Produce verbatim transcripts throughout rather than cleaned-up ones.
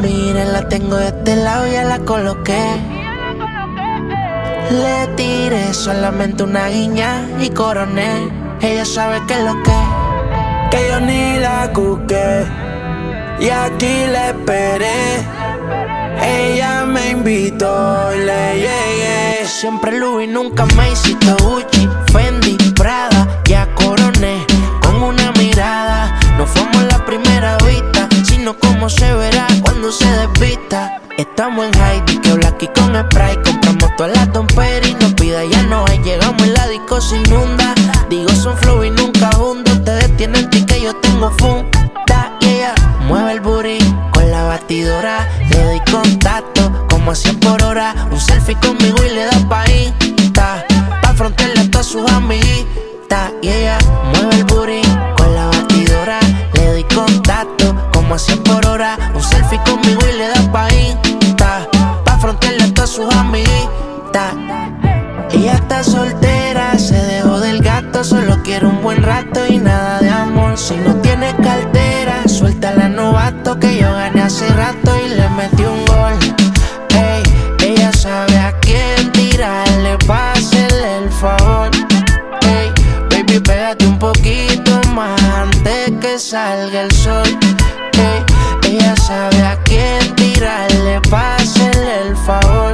Miren, la tengo de este lado, ya la coloqué. Le tiré solamente una guiña y coroné. Ella sabe que es lo que Que yo ni la cuqué y aquí la esperé. Ella me invitó y le llegué. Siempre Louis, nunca me hiciste Gucci, Fendi, Prada, ya coroné con una mirada. No fuimos la primera vista, sino como se verá cuando se desvista. Estamos en Heidi, que Blacky con spray. Compramos toda la tompera y nos pida, ya no hay. Llegamos en la disco se inunda. Digo son flow y nunca juntos. Ustedes tienen ticket, yo tengo funda. Y ella mueve el booty con la batidora. Le doy contacto como a cien por hora. Un selfie conmigo y le da pa' Insta, pa' frontearle a todas sus amiguitas. Y ella mueve el booty con la batidora. Le doy contacto como a cien por hora. Un selfie conmigo y le da pa' Insta, pa' frontearle a todas sus amiguitas. Ella está soltera, se dejó del gato. Solo quiere un buen rato y nada de amor. Si no tiene cartera, suéltala novato, que yo gané hace rato y le metí un gol. Ey, ella sabe a quién tirarle, pa' hacerle el favor. Ey, baby, pégate un poquito más antes que salga el sol. Ey, ella sabe a quién tirarle, pa' hacerle el favor.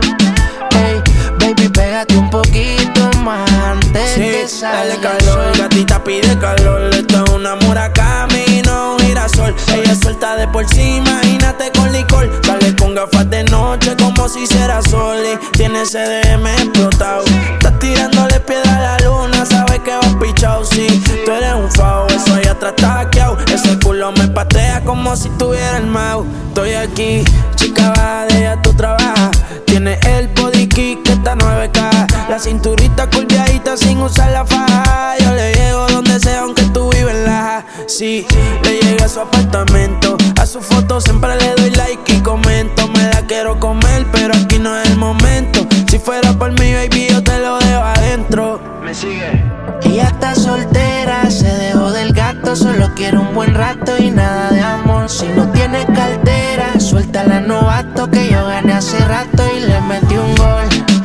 Ey, baby, pégate un poquito más antes sí, que salga dale el calor, sol. gatita pide calor. Esto es una Murakami, no un girasol. Ella suelta de por sí, imagínate con licor. Sale con gafas de noche como si fuera sol. Y tiene C D M explotado. Estás tirándole piedra a la luna, sabes que vas pichao. Sí, tú eres un fao, eso allá atrás está hackeado. Ese culo me patea como si tuviera el mouse. Estoy aquí, chica, baja de ella tú trabajas. Tiene el body kick que está nueve K. La cinturita curviadita sin usar la faja. Yo le llego donde sea aunque tú vives en la. Sí, le llegué a su apartamento. A su foto siempre le doy like y comento. Me la quiero comer pero aquí no es el momento. Si fuera por mi baby yo te lo dejo adentro. ¿Me sigue? Ella está soltera, se dejó del gato. Solo quiere un buen rato y nada de amor. Si no tiene cartera, suéltala novato, que yo gané hace rato y le metí un gol.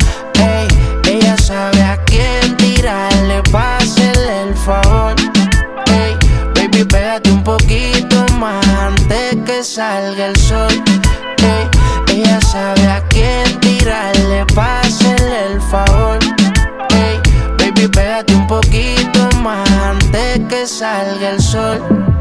Ey, ella sabe a quién tirarle, pa' hacerle el favor. Ey, baby, pégate un poquito más antes que salga el sol. Ey, ella sabe a quién tirarle, pa' hacerle el favor. Ey, baby, pégate un poquito más antes que salga el sol.